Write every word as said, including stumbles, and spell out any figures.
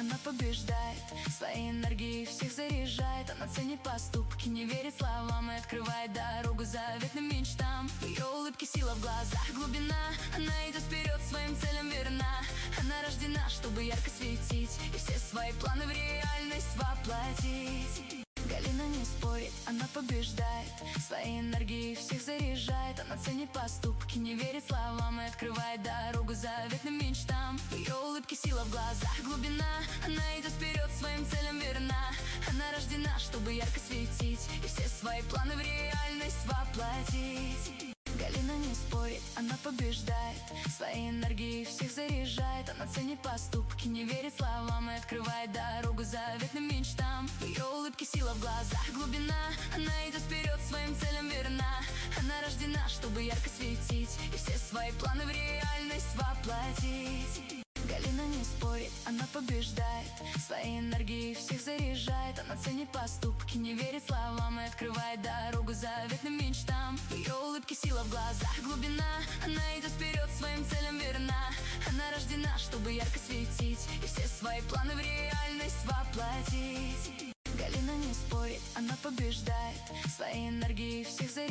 она побеждает, своей энергией всех заряжает. Она ценит поступки, не верит словам и открывает дорогу заветным мечтам. Ее улыбки сила в глазах, глубина, она идет вперед, своим целям верна. Она рождена, чтобы ярко светить и все свои планы в реальность воплотить. Галина не спорит, она побеждает, своей энергией всех заряжает. Она ценит поступки, не верит словам и открывает дорогу заветным мечтам. Ее улыбки сила в глазах, глубина, она идет вперед, своим целям верна. Она рождена, чтобы ярко светить и все свои планы в реальность воплотить. Галина не спорит, она побеждает, своей энергией всех заряжает. Она ценит поступки, не верит словам и открывает дорогу заветным мечтам. Ее улыбки сила в глазах, глубина, она идет вперед, своим целям верна. Она рождена, чтобы ярко светить и все свои планы в реальность воплотить. Галина не спорит, она побеждает, своей энергией всех заряжает. Она ценит поступки, не верит словам и открывает дорогу заветным мечтам. Ее улыбки сила в глазах, глубина, она идет вперед, своим целям верна. Она рождена, чтобы ярко светить и все свои планы в реальность воплотить. Галина не спорит, она побеждает, своей энергией всех заряжает.